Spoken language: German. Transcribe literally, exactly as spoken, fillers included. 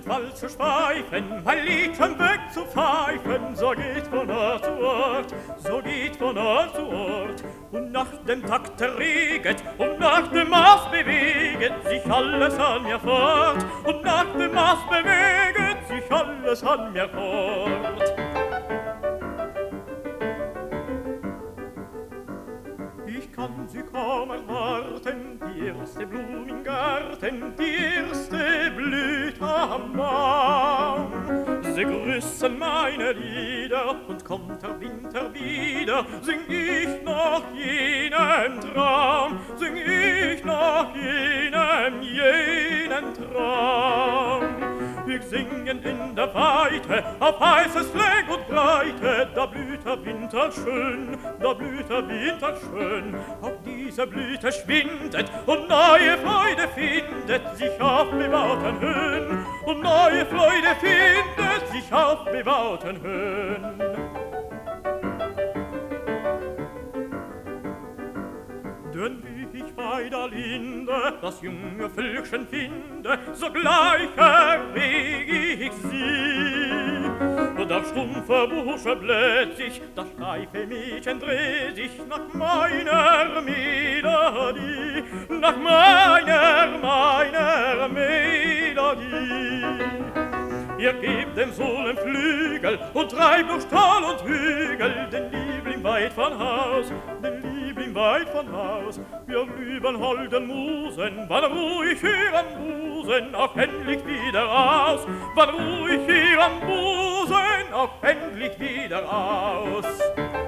Wald zu schweifen, mein Liedchen wegzupfeifen, so geht von Ort zu Ort, so geht von Ort zu Ort. Und nach dem Takt der Reget und nach dem Maß beweget sich alles an mir fort, und nach dem Maß beweget sich alles an mir fort. Ich kann sie kaum erwarten, die erste Blume im Garten, die erste Blüte am Baum. Sie grüßen meine Lieder, und kommt der Winter wieder, sing ich noch jenen Traum, sing ich noch jenen, jenen Traum. Wir singen in der Weite, auf heißes Fleck und Breite, da blüht der Winter schön, da blüht der Winter schön. Auch diese Blüte schwindet und neue Freude findet sich auf bebauten Höhen, und neue Freude findet sich auf bebauten Höhen. Denn wie ich bei der Linde das junge Völkchen finde, sogleich erwäg ich sie. Der stumpfe Busche bläht sich, das steife Mädchen dreht sich nach meiner Melodie, nach meiner, meiner Melodie. Ihr gebt dem Sohlen Flügel und treibt durch Tal und Hügel den Liebling weit von Haus, den Liebling weit von Haus. Wir lieben holden Musen, wann ruhig hier am Busen auch endlich wieder aus, wann ruhig hier am Busen auch endlich wieder aus.